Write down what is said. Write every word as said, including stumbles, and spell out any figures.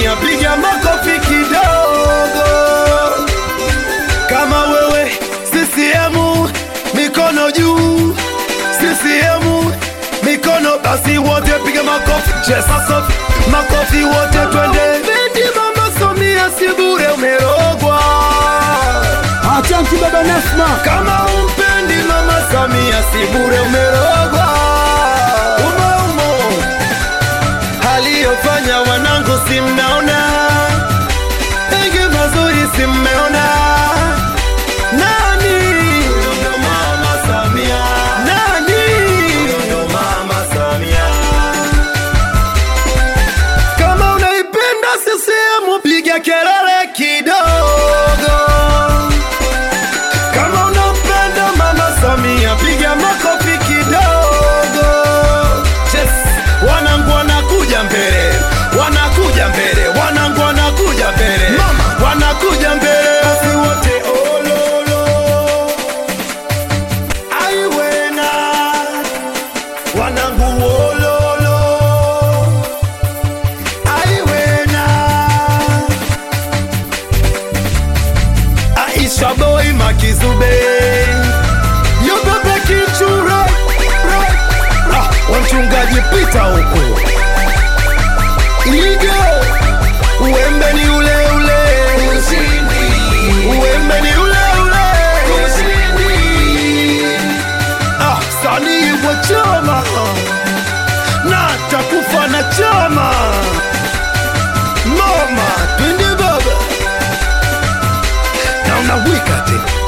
Samia, piga makofi kidogo. Kama wewe C C M, mikono juu. C C M, mikono basi wote piga makofi. Just makofi, makofi wote twende. Bendi mama Samia si bure umerogwa. Asante baba Nasma. Kama umpendi mama Samia si bure umerogwa. Umo umo aliyofanya wanangu si mnaona, mengi mazuri si mmeona. Nani ndo mama Samia? Nani ndo mama Samia? Kama unaipenda C C M piga kelele kidogo. Kama unampenda mama Samia piga makofi kidogo. Yes, wanangu wanakuja mbele, wanakuja mbele, wanangu wanakuja mbele, mama wanakuja mbele, basi wote ololo. Aiwena wanangu ololo. Aiwena Aisha boy Makizube, yo bebe kichura. Ah, wamchungaji pita huko. Igo uembe ni ule ule ushindi, uembe ni ule ule ushindi. Ah, sani wa chama na takufa na chama. Mama twende baba na unawika tena.